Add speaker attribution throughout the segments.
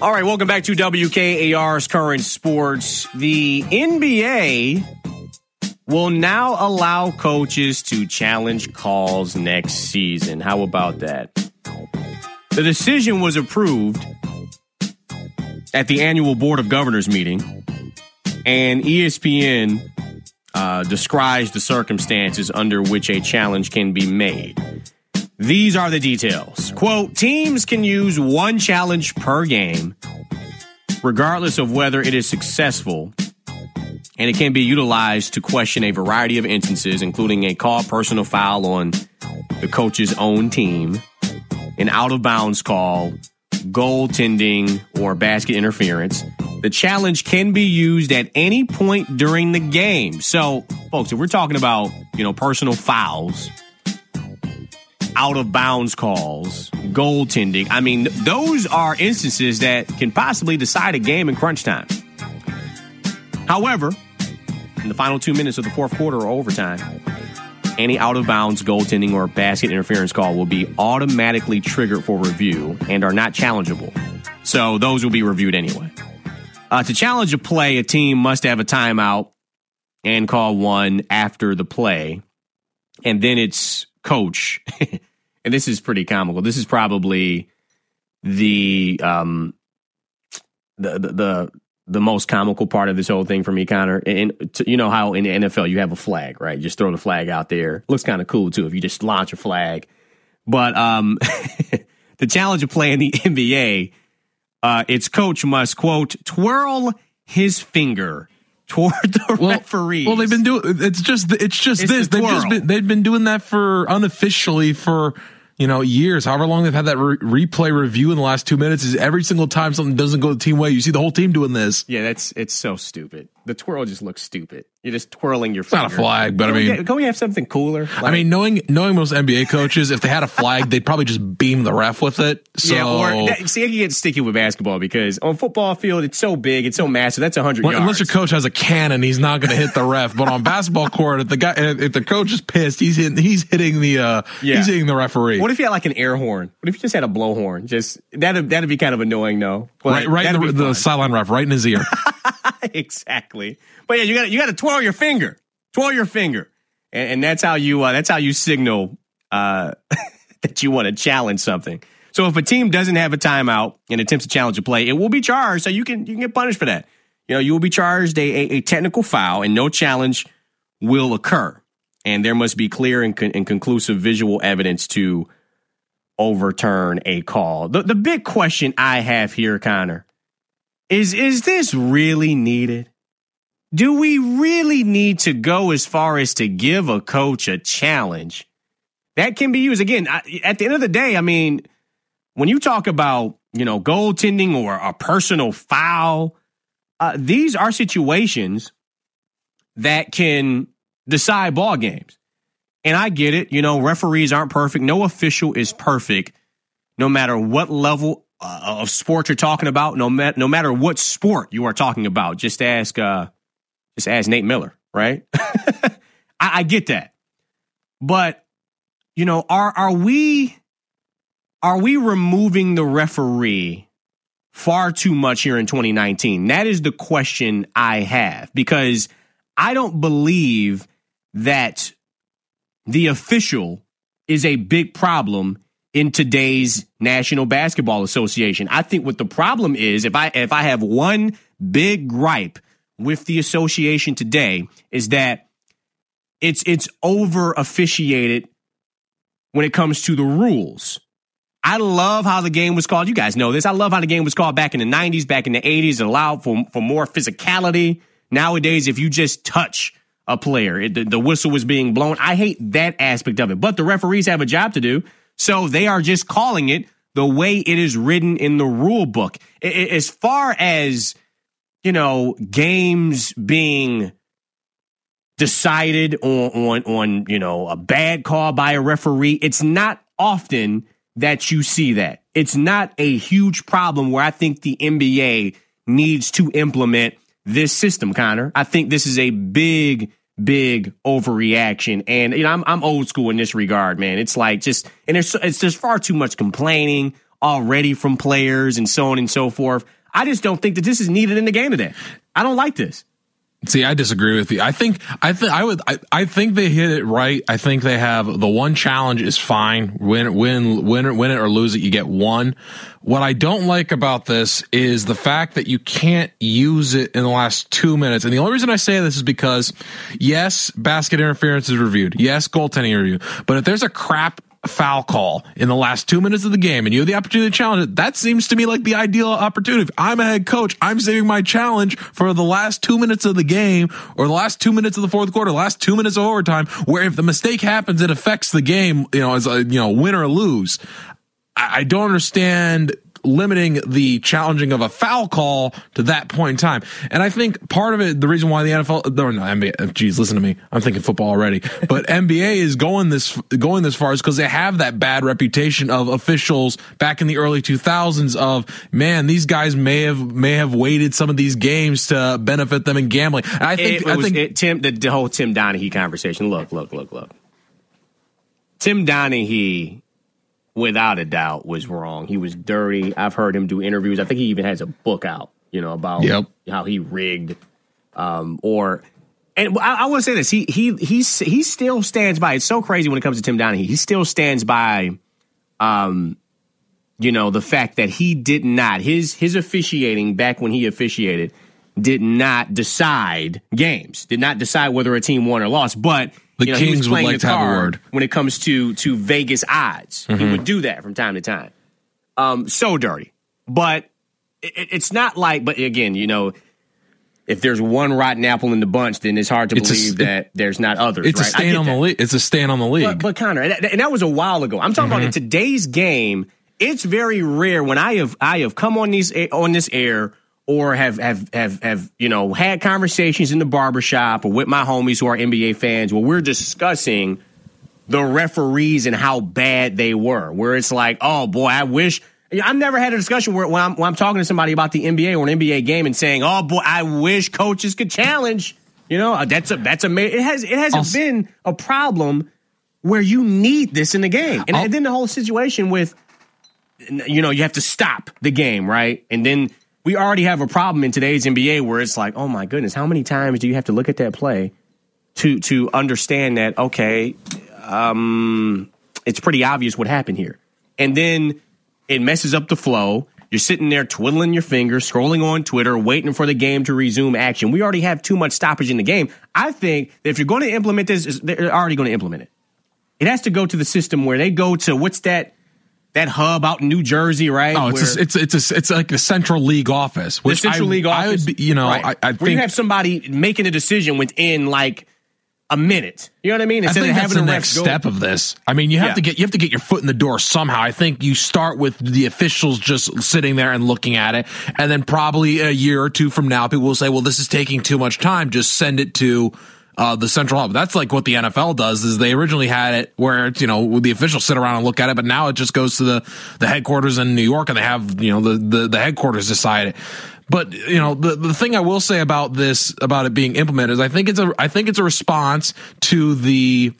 Speaker 1: All right, welcome back to WKAR's Current Sports. The NBA will now allow coaches to challenge calls next season. How about that? The decision was approved at the annual Board of Governors meeting, and ESPN describes the circumstances under which a challenge can be made. These are the details. Quote, teams can use one challenge per game, regardless of whether it is successful, and it can be utilized to question a variety of instances, including a called personal foul on the coach's own team, an out-of-bounds call, goaltending, or basket interference. The challenge can be used at any point during the game. So, folks, if we're talking about, personal fouls, out-of-bounds calls, goaltending, I mean, those are instances that can possibly decide a game in crunch time. However, in the final 2 minutes of the fourth quarter or overtime, any out-of-bounds, goaltending, or basket interference call will be automatically triggered for review and are not challengeable. So those will be reviewed anyway. To challenge a play, a team must have a timeout and call one after the play. And then it's coach. And this is pretty comical. This is probably the most comical part of this whole thing for me, Connor. And you know how in the NFL you have a flag, right? You just throw the flag out there. Looks kind of cool too if you just launch a flag. But to challenge a play in the NBA, its coach must, quote, twirl his finger toward the referees.
Speaker 2: Well, they've been doing it's just this. They've been doing that for unofficially for years. However long they've had that replay review in the last 2 minutes is every single time something doesn't go the team way, you see the whole team doing this.
Speaker 1: Yeah, it's so stupid. The twirl just looks stupid. You're just twirling your finger.
Speaker 2: It's not a flag, but
Speaker 1: can we have something cooler?
Speaker 2: Knowing most NBA coaches, if they had a flag, they'd probably just beam the ref with it. So.
Speaker 1: Yeah, I can get sticky with basketball because on football field, it's so big, it's so massive. That's 100 yards.
Speaker 2: Unless your coach has a cannon, he's not going to hit the ref. But on basketball court, if the coach is pissed, he's hitting the referee.
Speaker 1: What if you had like an air horn? What if you just had a blowhorn? Just that'd be kind of annoying, though.
Speaker 2: Right in the sideline ref, right in his ear.
Speaker 1: Exactly. But yeah, you got to twirl your finger. Twirl your finger. And that's how you signal that you want to challenge something. So if a team doesn't have a timeout and attempts to challenge a play, it will be charged. So you can get punished for that. You will be charged a technical foul, and no challenge will occur. And there must be clear and conclusive visual evidence to overturn a call. The big question I have here, Connor, is this really needed? Do we really need to go as far as to give a coach a challenge that can be used? Again, at the end of the day, I mean, when you talk about, goaltending or a personal foul, these are situations that can decide ball games. And I get it. Referees aren't perfect. No official is perfect, no matter what level of sport you're talking about, no matter what sport you are talking about. Just ask Nate Miller, right? I get that. But, are we removing the referee far too much here in 2019? That is the question I have, because I don't believe that the official is a big problem in today's National Basketball Association. I think what the problem is, if I have one big gripe with the association today, is that it's over officiated when it comes to the rules. I love how the game was called. You guys know this. I love how the game was called back in the 90s, back in the 80s. It allowed for more physicality. Nowadays, if you just touch a player, the whistle was being blown. I hate that aspect of it. But the referees have a job to do, so they are just calling it the way it is written in the rule book. As far as, games being decided on a bad call by a referee, it's not often that you see that. It's not a huge problem where I think the NBA needs to implement this system, Connor. I think this is a big overreaction. And I'm old school in this regard, man. It's like it's just far too much complaining, already from players and so on and so forth. I just don't think that this is needed in the game today. I don't like this.
Speaker 2: See, I disagree with you. I think they hit it right. I think they have the one challenge is fine. Win it or lose it, you get one. What I don't like about this is the fact that you can't use it in the last 2 minutes. And the only reason I say this is because, yes, basket interference is reviewed. Yes, goaltending review. But if there's a crap foul call in the last 2 minutes of the game and you have the opportunity to challenge it, that seems to me like the ideal opportunity. If I'm a head coach, I'm saving my challenge for the last 2 minutes of the game or the last 2 minutes of the fourth quarter, the last 2 minutes of overtime, where if the mistake happens, it affects the game, as a, win or lose. I don't understand limiting the challenging of a foul call to that point in time. And I think part of it, the reason why the NBA, geez, listen to me, I'm thinking football already, but NBA is going this far is because they have that bad reputation of officials back in the early 2000s of, man, these guys may have weighted some of these games to benefit them in gambling. And I think
Speaker 1: the whole Tim Donaghy conversation. Look. Tim Donaghy, without a doubt, was wrong. He was dirty. I've heard him do interviews. I think he even has a book out, about how he rigged. And I want to say this: he still stands by. It's so crazy when it comes to Tim Donaghy. He still stands by, the fact that he did not his officiating back when he officiated did not decide games, did not decide whether a team won or lost, but.
Speaker 2: The Kings would like to have a word
Speaker 1: when it comes to Vegas odds. Mm-hmm. He would do that from time to time. So dirty, but it's not like. But again, if there's one rotten apple in the bunch, then it's hard to believe that there's not others.
Speaker 2: It's right? A stain on the league. It's a stain on the league.
Speaker 1: But Connor, and that was a while ago. I'm talking about in today's game. It's very rare when I have come on this air. Or have had conversations in the barbershop or with my homies who are NBA fans where we're discussing the referees and how bad they were. Where it's like, oh boy, I wish. I've never had a discussion when I'm talking to somebody about the NBA or an NBA game and saying, oh boy, I wish coaches could challenge. That's it hasn't been a problem where you need this in the game. And then the whole situation with, you have to stop the game, right? And then. We already have a problem in today's NBA where it's like, oh my goodness, how many times do you have to look at that play to understand that, okay, it's pretty obvious what happened here. And then it messes up the flow. You're sitting there twiddling your fingers, scrolling on Twitter, waiting for the game to resume action. We already have too much stoppage in the game. I think that if you're going to implement this, they're already going to implement it. It has to go to the system where they go to, what's that hub out in New Jersey, right?
Speaker 2: Oh, it's like the Central League office.
Speaker 1: Which the Central League office,
Speaker 2: I would be,
Speaker 1: right.
Speaker 2: I think
Speaker 1: where you have somebody making a decision within like a minute. You know what I mean?
Speaker 2: Instead of having the next step of this. I mean, you have to get your foot in the door somehow. I think you start with the officials just sitting there and looking at it, and then probably a year or two from now, people will say, "Well, this is taking too much time. Just send it to." The central hub. That's like what the NFL does. Is they originally had it where it's, the officials sit around and look at it, but now it just goes to the headquarters in New York, and they have the headquarters decide it. But the thing I will say about it being implemented is I think it's a response to the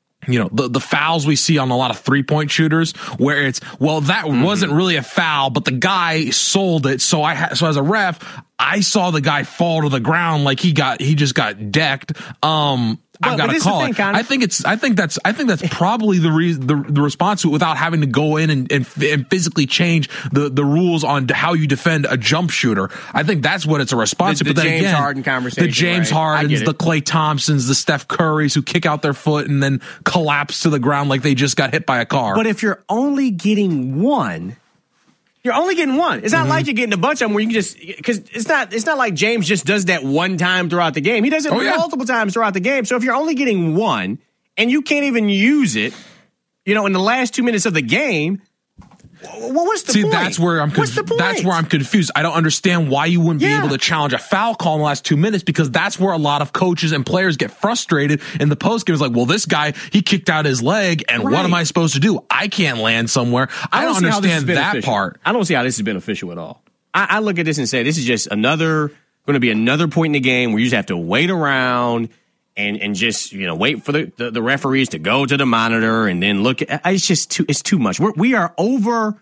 Speaker 2: fouls we see on a lot of 3-point shooters where it's, well, that wasn't really a foul, but the guy sold it. So as a ref, I saw the guy fall to the ground like he just got decked. I've got to call it. I think that's probably the response to it without having to go in and physically change the rules on how you defend a jump shooter. I think that's what it's a response to.
Speaker 1: But then James Harden conversation.
Speaker 2: The James Hardens, the Klay Thompsons, the Steph Currys who kick out their foot and then collapse to the ground like they just got hit by a car.
Speaker 1: But if you're only getting one. You're only getting one. It's not like you're getting a bunch of them where you can just, because it's not like James just does that one time throughout the game. He does it multiple times throughout the game. So if you're only getting one and you can't even use it, in the last 2 minutes of the game, what's the point?
Speaker 2: See, that's where I'm confused. I don't understand why you wouldn't be able to challenge a foul call in the last 2 minutes, because that's where a lot of coaches and players get frustrated in the postgame. It's like, well, this guy, he kicked out his leg, and what am I supposed to do? I can't land somewhere. I don't understand that part.
Speaker 1: I don't see how this is beneficial at all. I look at this and say, this is just going to be another point in the game where you just have to wait around and just, wait for the referees to go to the monitor and then look at, it's too much. We are over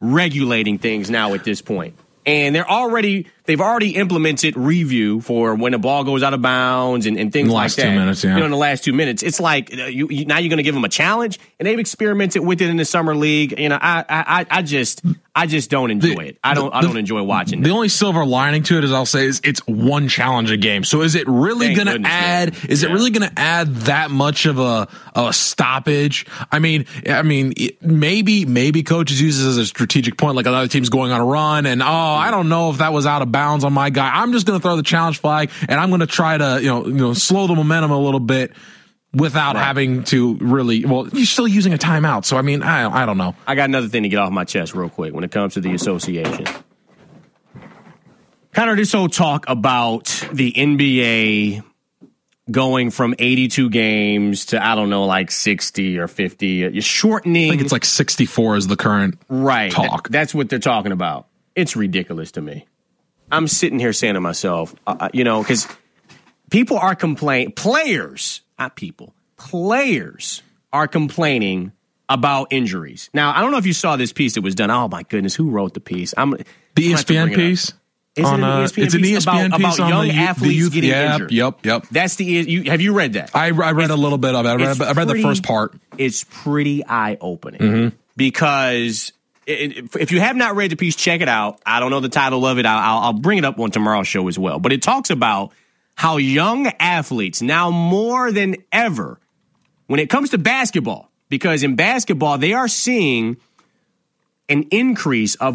Speaker 1: regulating things now at this point. And they've already implemented review for when a ball goes out of bounds and things like that.
Speaker 2: In the last 2 minutes, yeah.
Speaker 1: In the last 2 minutes, it's like now you're going to give them a challenge, and they've experimented with it in the summer league. I just don't enjoy it. I don't enjoy watching it.
Speaker 2: The only silver lining to it is I'll say is it's one challenge a game. So is it really going to add? Is it really going to add that much of a stoppage? I mean, maybe coaches use this as a strategic point, like another team's going on a run, and I don't know if that was out of bounds on my guy. I'm just going to throw the challenge flag, and I'm going to try to slow the momentum a little bit without having to really. Well, you're still using a timeout, so I mean, I don't know.
Speaker 1: I got another thing to get off my chest real quick when it comes to the association. Connor, this whole talk about the NBA going from 82 games to, I don't know, like 60 or 50, you're shortening.
Speaker 2: I think it's like 64 is the current talk.
Speaker 1: That's what they're talking about. It's ridiculous to me. I'm sitting here saying to myself, because people are complaining, players are complaining about injuries. Now, I don't know if you saw this piece that was done. Oh my goodness, who wrote the piece?
Speaker 2: The ESPN piece?
Speaker 1: It's an ESPN piece about young athletes getting injured.
Speaker 2: Yep.
Speaker 1: That's have you read that?
Speaker 2: I read a little bit of it. I read the first part.
Speaker 1: It's pretty eye-opening because if you have not read the piece, check it out. I don't know the title of it. I'll bring it up on tomorrow's show as well. But it talks about how young athletes now more than ever, when it comes to basketball, because in basketball they are seeing an increase of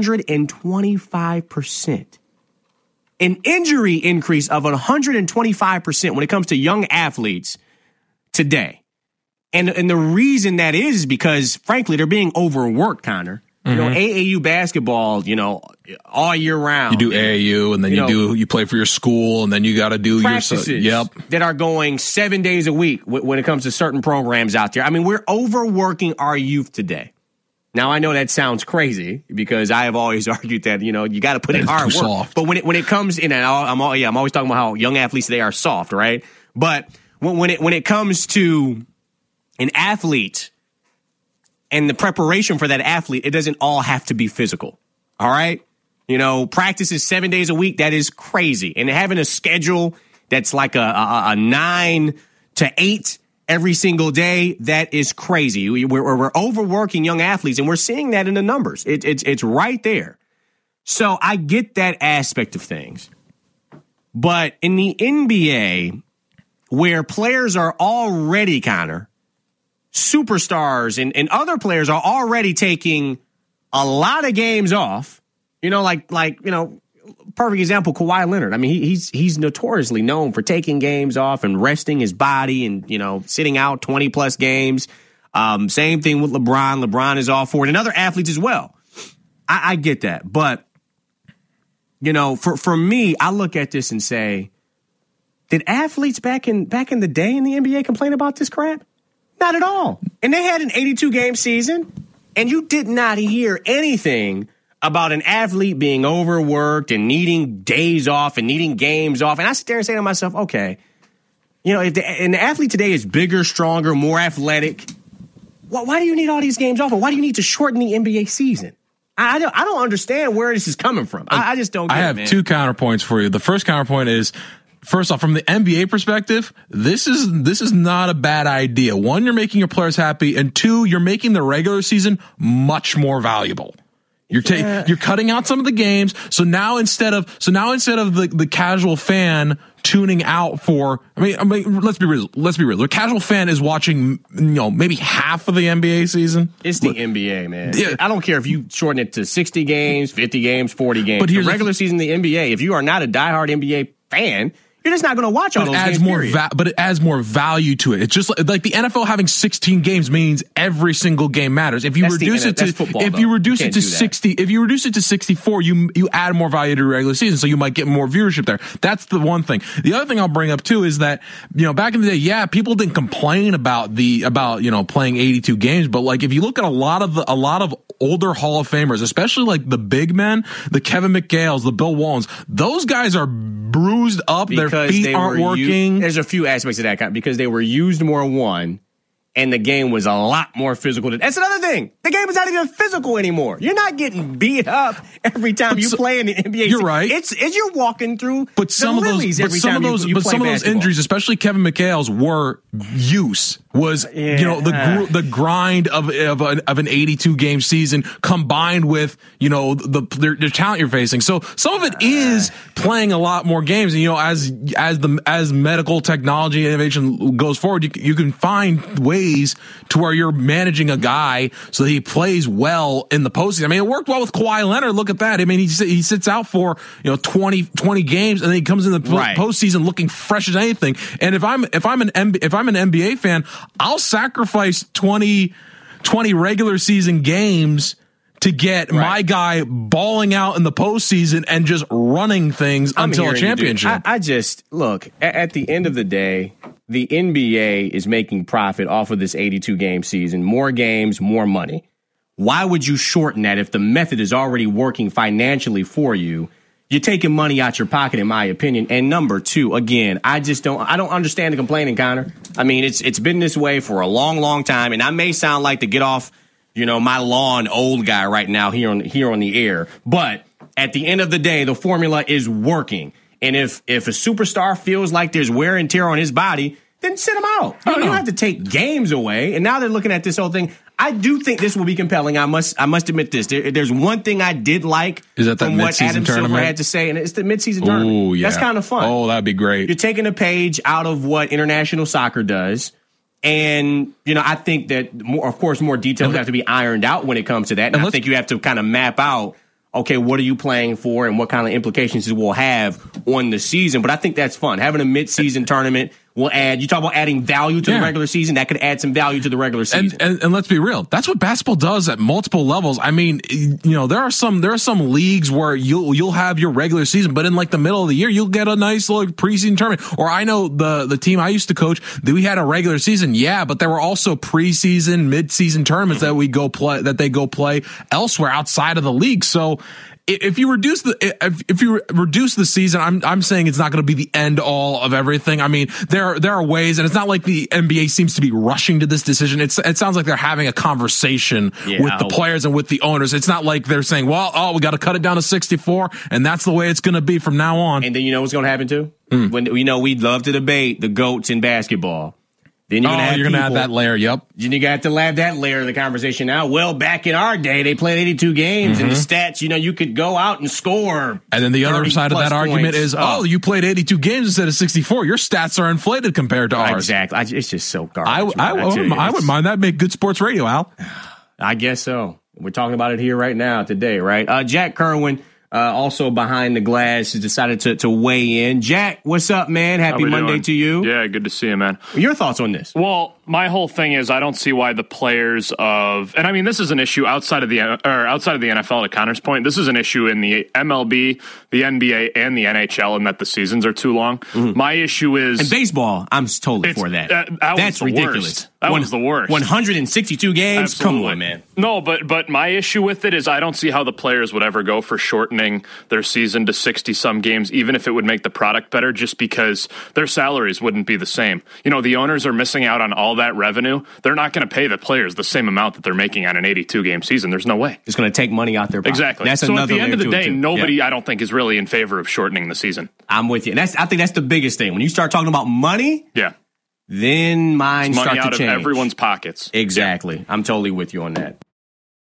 Speaker 1: 125%. An injury increase of 125% when it comes to young athletes today. And the reason that is because, frankly, they're being overworked, Connor. AAU basketball, all year round.
Speaker 2: You do AAU, and then you play for your school, and then you got to do
Speaker 1: practices that are going 7 days a week when it comes to certain programs out there. I mean, we're overworking our youth today. Now, I know that sounds crazy because I have always argued that, you got to put in hard work.
Speaker 2: Soft.
Speaker 1: But when it comes in, and I'm always talking about how young athletes today are soft, right? But when it comes to an athlete and the preparation for that athlete, it doesn't all have to be physical. All right? Practice is 7 days a week. That is crazy. And having a schedule that's like a 9 to 8 every single day, that is crazy. We're overworking young athletes, and we're seeing that in the numbers. It's right there. So I get that aspect of things. But in the NBA, where players are already, Connor, superstars and other players are already taking a lot of games off, perfect example, Kawhi Leonard. I mean, he's notoriously known for taking games off and resting his body and, sitting out 20 plus games. Same thing with LeBron. LeBron is all for it, and other athletes as well. I get that. But, for me, I look at this and say, did athletes back in the day in the NBA complain about this crap? Not at all. And they had an 82-game season, and you did not hear anything about an athlete being overworked and needing days off and needing games off. And I sit there and say to myself, okay, if the athlete today is bigger, stronger, more athletic, why do you need all these games off? Or why do you need to shorten the NBA season? I don't understand where this is coming from. I just don't get it, man.
Speaker 2: I have two counterpoints for you. The first counterpoint is, first off, from the NBA perspective, this is not a bad idea. One, you're making your players happy, and two, you're making the regular season much more valuable. You're cutting out some of the games. So now instead of the casual fan tuning out for, I mean, let's be real. The casual fan is watching, maybe half of the NBA season.
Speaker 1: It's the NBA, man. Yeah. I don't care if you shorten it to 60 games, 50 games, 40 games. But the regular season of the NBA, if you are not a diehard NBA fan, you're just not going to watch all those games.
Speaker 2: But it adds more value to it. It's just like the NFL having 16 games means every single game matters. If you reduce it to 60, if you reduce it to 64, you add more value to the regular season, so you might get more viewership there. That's the one thing. The other thing I'll bring up too is that back in the day, people didn't complain about playing 82 games, but like if you look at a lot of older Hall of Famers, especially like the big men, the Kevin McHale's, the Bill Waltons, those guys are bruised up. Their feet aren't working.
Speaker 1: There's a few aspects of that, because they were used more, one, and the game was a lot more physical. That's another thing. The game is not even physical anymore. You're not getting beat up every time you play in the NBA.
Speaker 2: You're right.
Speaker 1: It's you're walking through.
Speaker 2: But some of those injuries, especially Kevin McHale's, were use. The grind of an 82 game season combined with the talent you're facing. So some of it is playing a lot more games. And as medical technology innovation goes forward, you can find ways to where you're managing a guy so that he plays well in the postseason. I mean, it worked well with Kawhi Leonard. Look at that. I mean, he sits out for 20 games and then he comes in the postseason looking fresh as anything. And if I'm an NBA fan, I'll sacrifice 20 regular season games to get my guy balling out in the postseason and just running things until a championship.
Speaker 1: I just look at the end of the day, the NBA is making profit off of this 82 game season. More games, more money. Why would you shorten that if the method is already working financially for you? You're taking money out your pocket, in my opinion. And number two, again, I don't understand the complaining, Connor. I mean, it's been this way for a long, long time, and I may sound like the get off, my lawn old guy right now here on the air. But at the end of the day, the formula is working. And if a superstar feels like there's wear and tear on his body, then sit him out. You don't have to take games away. And now they're looking at this whole thing. I do think this will be compelling. I must admit this. There's one thing I did like from what Adam Silver had to say, and it's the midseason tournament.
Speaker 2: Oh, yeah.
Speaker 1: That's kind of fun.
Speaker 2: Oh, that'd be great.
Speaker 1: You're taking a page out of what international soccer does. And, I think that, more details have to be ironed out when it comes to that. And I think you have to kind of map out, okay, what are you playing for and what kind of implications it will have on the season. But I think that's fun. Having a mid-season tournament will add, you talk about adding value to the regular season, that could add some value to the regular season.
Speaker 2: And let's be real, that's what basketball does at multiple levels. I mean, there are some leagues where you'll have your regular season, but in like the middle of the year, you'll get a nice little preseason tournament. Or I know the team I used to coach, we had a regular season, but there were also preseason, mid-season tournaments that they go play elsewhere outside of the league. So if you reduce the season, I'm saying it's not going to be the end all of everything. I mean, there are ways, and it's not like the NBA seems to be rushing to this decision. It sounds like they're having a conversation with the players and with the owners. It's not like they're saying, we got to cut it down to 64, and that's the way it's going to be from now on.
Speaker 1: And then you know what's going to happen too? When we'd love to debate the GOATs in basketball. Then you're going to
Speaker 2: add that layer. Yep.
Speaker 1: Then you got to add that layer of the conversation now. Well, back in our day, they played 82 games and the stats, you could go out and score.
Speaker 2: And then the other side of that argument is, you played 82 games instead of 64. Your stats are inflated compared to ours.
Speaker 1: Exactly. It's just so garbage.
Speaker 2: I wouldn't mind that. Make good sports radio, Al.
Speaker 1: I guess so. We're talking about it here right now today, right? Jack Kerwin, also behind the glass, has decided to weigh in. Jack, what's up, man? Happy Monday to you.
Speaker 3: Yeah, good to see you, man.
Speaker 1: Your thoughts on this?
Speaker 3: Well, my whole thing is I don't see why the players and I mean this is an issue outside of the NFL. To Connor's point, this is an issue in the MLB, the NBA, and the NHL, and that the seasons are too long. My issue is
Speaker 1: in baseball. I'm totally for that. That's ridiculous.
Speaker 3: That one's the worst.
Speaker 1: 162 games.
Speaker 3: Absolutely.
Speaker 1: Come on, man.
Speaker 3: No, but my issue with it is I don't see how the players would ever go for shortening their season to 60-some games, even if it would make the product better, just because their salaries wouldn't be the same. The owners are missing out on all that revenue. They're not going to pay the players the same amount that they're making on an 82-game season. There's no way.
Speaker 1: It's going to take money out their pocket.
Speaker 3: Exactly.
Speaker 1: That's
Speaker 3: so
Speaker 1: another
Speaker 3: at the end of the day, nobody,
Speaker 1: I
Speaker 3: don't think, is really in favor of shortening the season.
Speaker 1: I'm with you. I think that's the biggest thing. When you start talking about money,
Speaker 3: then
Speaker 1: minds start to change.
Speaker 3: Money out of everyone's pockets.
Speaker 1: Exactly. I'm totally with you on that.